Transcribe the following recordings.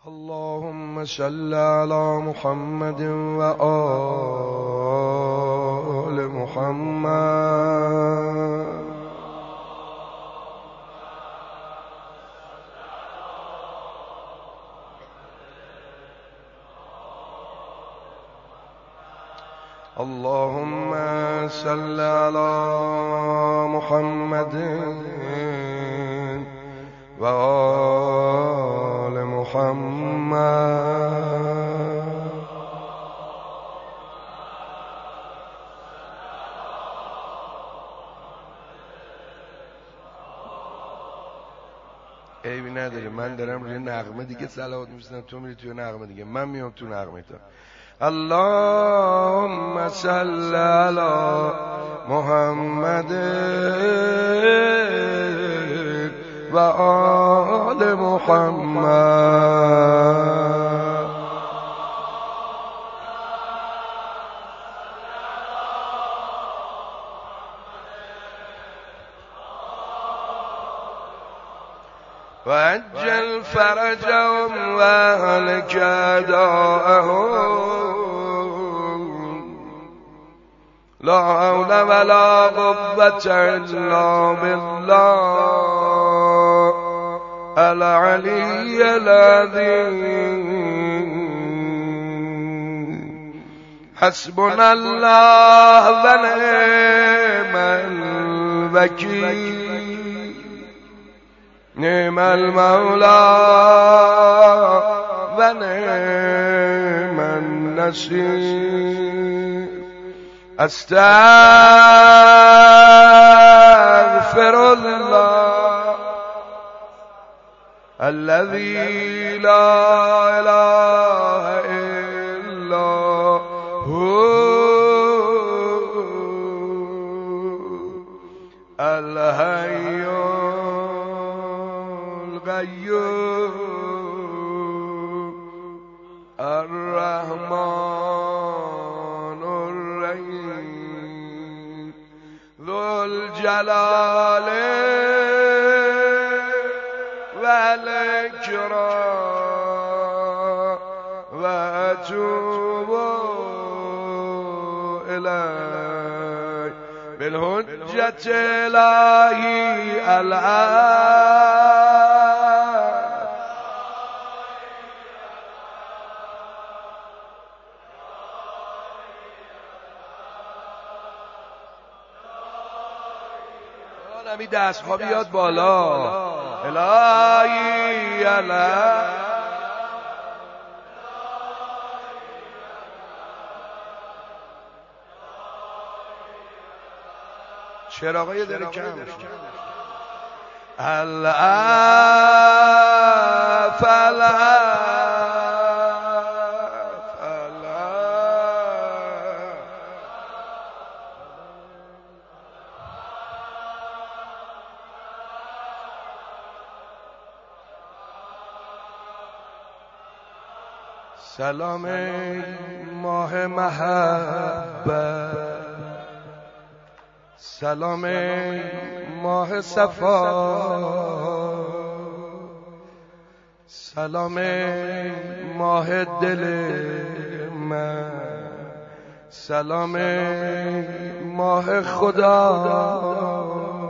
اللهم صل على محمد وآل محمد. اللهم صل على محمد وآل محمد. عیبی نداره، من دارم روی نغمه دیگه صلوات می‌فرستم، تو میری توی نغمه دیگه، من میام تو نغمه تا. اللهم صل على محمد و آل محمد. و عجل فرجهم و اهلک اعداءهم. لا حول ولا قوة الا بالله العلي العظيم. حسبنا الله ونعم الوكيل. نعم المولى ونعم النصير. استغفر الله الذي لا اله الا هو الحي القيوم الرحمن الرحيم ذو الجلال والإكرام. وأتوب إليه بالحجة الإلهي الآن. نمی دست ها بیاد بالا. الهی الهی چراغای داره کم الاف الاف سلام ماه محبت. سلام ماه صفا. سلام ماه دل من. سلام ماه خدا.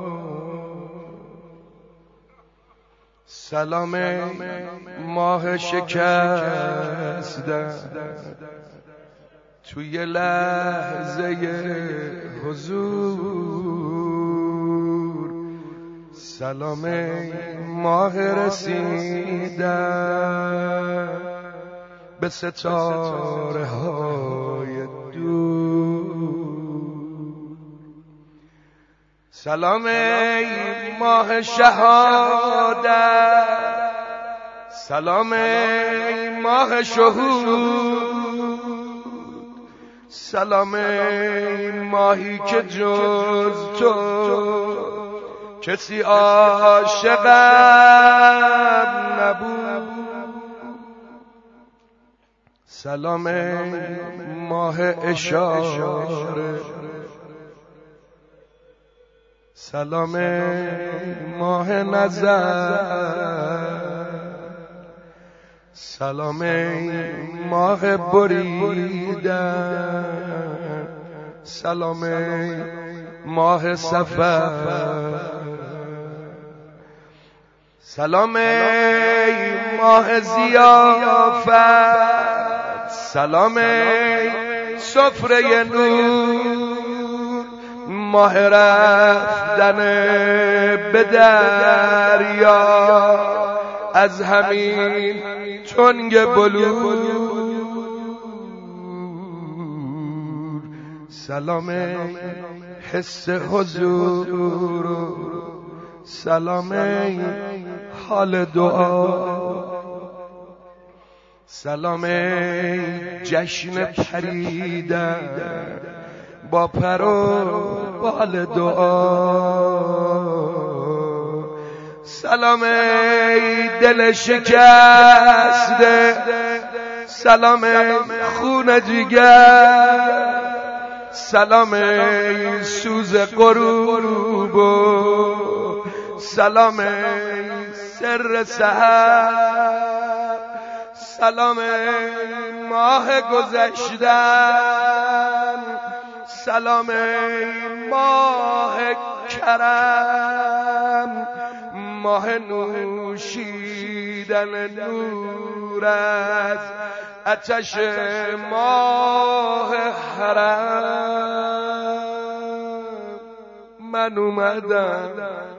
سلام ماه شکستن توی لحظه حضور. سلام ماه رسیدن به ستاره های دور. سلام ماه شهادت. سلام ماه شهود. سلام ماهی که جز تو کسی عاشقم نبود. سلام ماه اشاره. سلام ماه نظر. سلام ای ماه بریدن، سلام ای ماه سفر، سلام ای ماه ضیافت، سلام ای سفره نور، ماه رفتن به دریا از همین تنگ بلور، سلام ای حس حضور، سلام ای حال دعا، سلام ای جشن پریدن با پر و بال دعا، سلام ای دل شکسته، سلام ای خون جگر، سلام ای سوز غروب و سلام ای سر سحر، سلام ای ماه گذشتن، سلام ای ماه کرم، ماه نوشیدن نور از آتش ماه حرم. من اومدم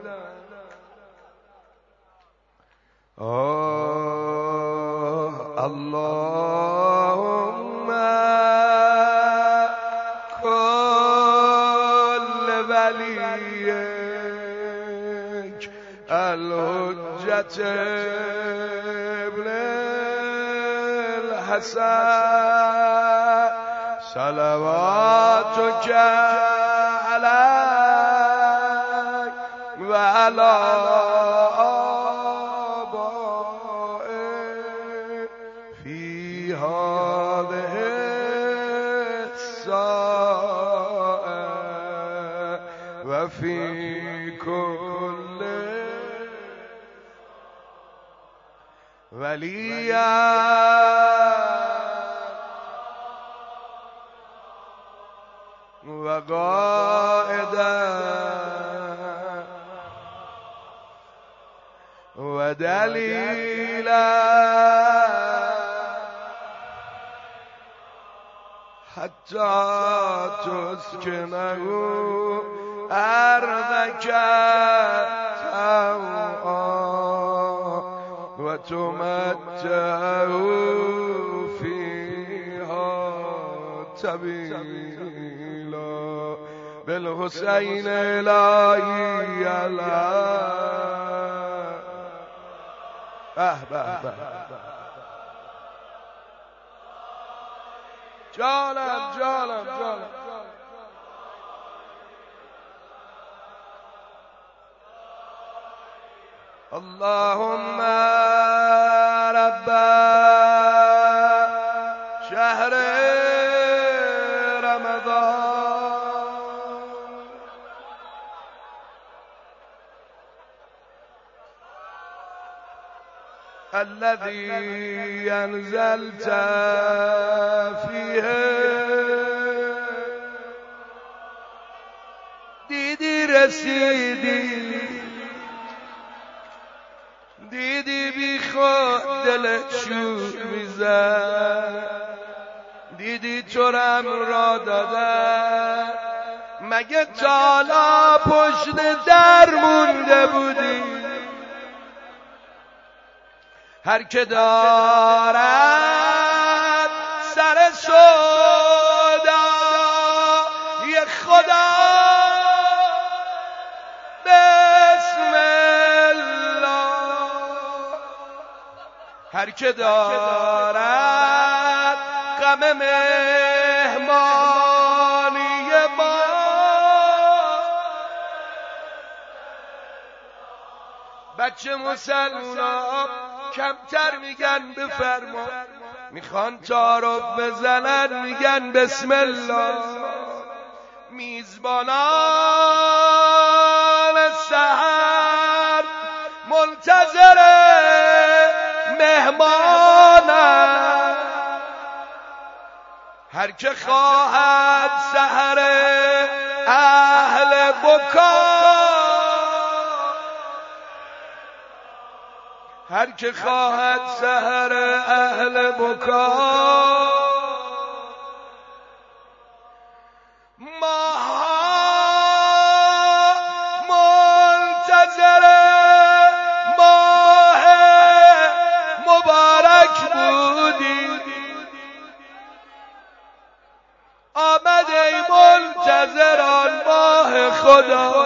اللهم كل وليك الحجة ابن الحسن صلواتك عليك وعلى آبائك في هذه الساعة وفي كل وليا وقائدا ودليلا حتى تسكنه أرضك طوعا وتمتعه فيها طويلا بالحسين إلهي الله. جانم اللهم رب شهر رمضان الذي أنزلت فيه دیدی رسیدی، دیدی بی خود دلت شور میزد، دیدی ترم را دادن، مگه تالا پشت در مونده بودی؟ هر که دارد سر سودای خدا بسم الله، هر که دارد غم مهمانی ما بچه مسلمان کمتر میگن بفرما، میخوان تعارف بزنن میگن بسم الله. میزبانان سحر منتظر مهمان ماند. هر که خواهد سحر اهل بکا، هر که خواهد سحر اهل بکا، آمد ای منتظران ماه خدا.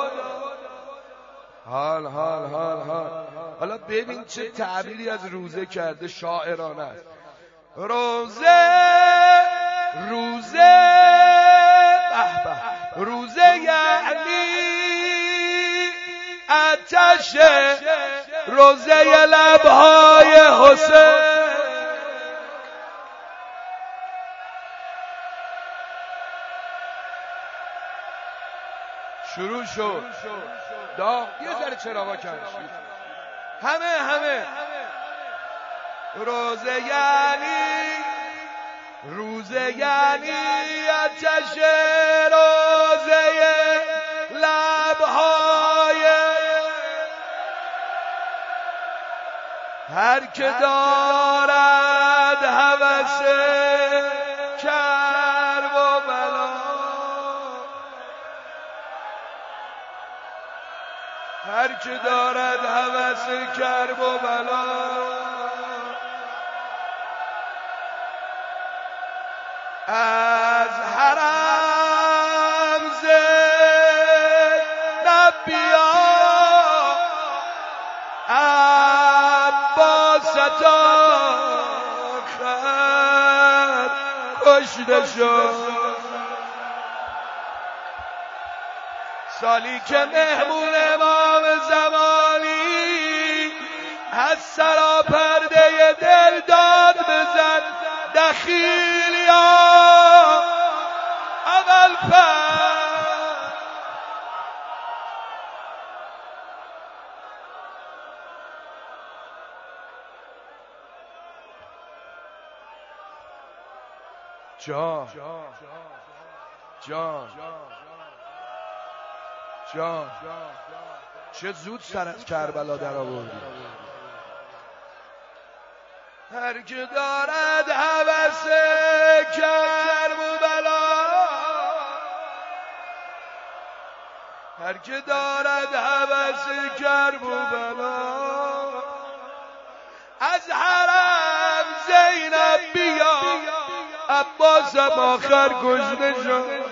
حال حال حال حال. حالا ببین چه تعبیری از روزه کرده، شاعرانه است. روزه روزه به به، روزه یعنی آتش، روزه لبهای حسین. شروع شد داغ، یه ذره چراغا کم شد، همه روزه یعنی آتش، روزه لبهای هر که دارد هوس کرب و بلا، هر که دارد هوس کرب و بلا. از حرم زینب بیا، عباس آخر کشته شد. سالی که مهمون امام زمانی از سراپرده دل داد بزن، دخیلیا اول جان جان جان چه زود سر از کربلا در آوردی. هر که دارد هوس کرب و بلا، هر که دارد هوس کرب و بلا، از حرم زینب بیا، عباس آخر کشته شد.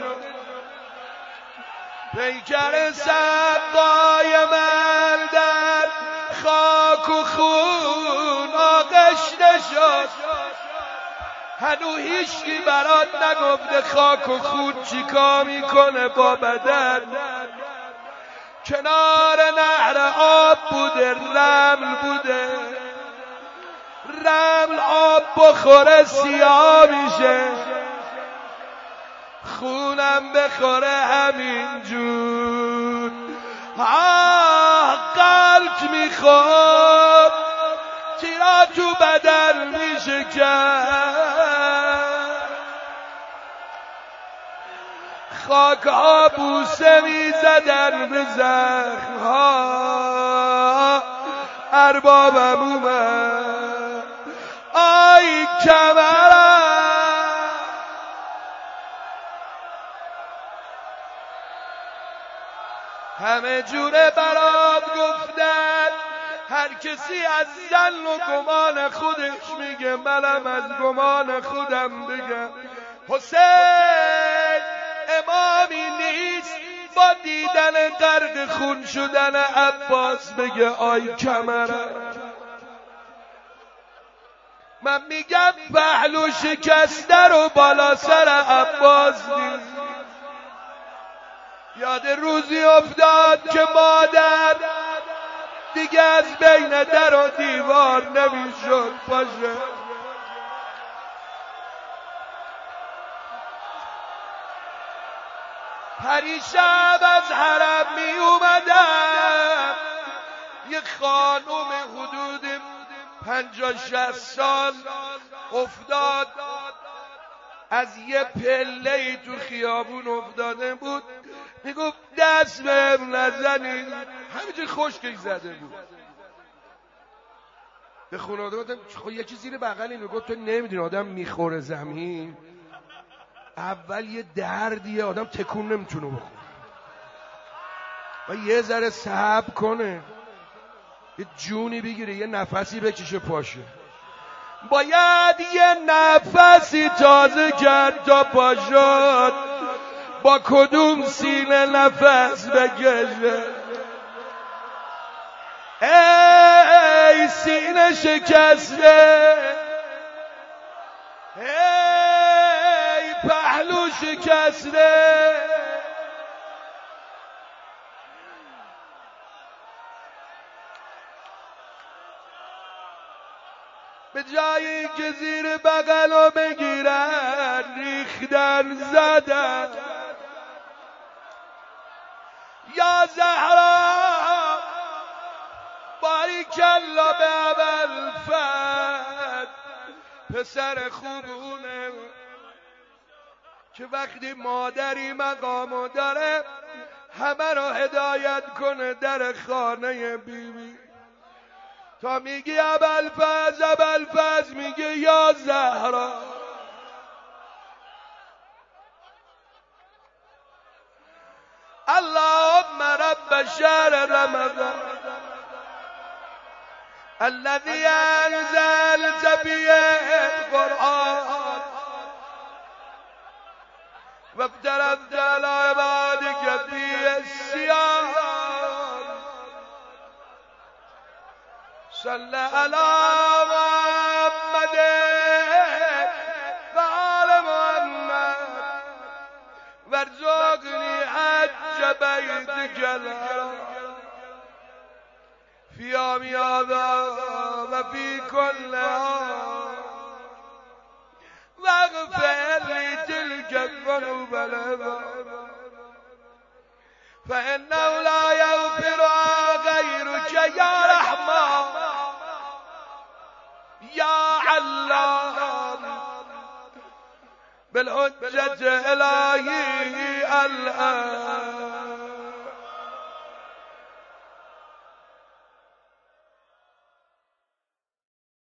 پیکر سقای من در خاک و خون آغشته شد. هنو هیچکی برات نگفته خاک و خون چیکار میکنه با بدن. کنار نهر آب بوده، رمل بوده، رمل آب بخوره سیاه میشه، خونم بخوره همینجور. قلب میخواد تیرا تو بدن میشه کرد، خاک ها بوسه میزدن به زخم ها. اربابم اومد، آی کمرم، همه جوره برات گفتن. هر کسی از زن و گمان خودش میگه، منم از گمان خودم بگم. حسین امامی نیست با دیدن غرق خون شدن عباس بگه آی کمرم. من میگم پهلو شکسته رو بالا سر عباس نیست. یاد روزی افتاد که مادر دیگه از بین در و دیوار نمیشد باشه. پریشب از حرم می اومدم، یه خانوم حدود 50-60 سال افتاد، از یه پله‌ای تو خیابون افتاده بود، میگفت دست بهم نزنی، همینجور خشکش زده بود. به خانواده گفتم خب یکی زیر بغل اینو، گفت تو نمیدونی آدم میخوره زمین اول یه دردیه، آدم تکون نمیتونه بخوره و یه ذره صبر کنه، یه جونی بگیره، یه نفسی بکشه پاشه. باید یه نفسی تازه کرد تا پاشد، با کدوم سینه نفس بکشه؟ ای سینه شکسته، ای پهلو شکسته، به جایی که زیر بغلو بگیرن ریختن زدن. یا زهرا باریکلا به ابوالفضل، پسر خوبونه که وقتی مادری مقامو داره همه رو هدایت کنه در خانه بیبی. تا میگی ابوالفضل ابوالفضل میگه یا زهرا. اللهم رب شهر رمضان الذي انزلت فيه القرآن وابتلت على عبادك فيه الصيام صل على محمد وآل محمد وارزقني حج بيتك الحرام في يوم هذا وفي كل عام واغفر لي تلك الذنوب العظام فإنه لا يغفرها غيرك يا رحمن يا علام بالحجة إلهي الآن.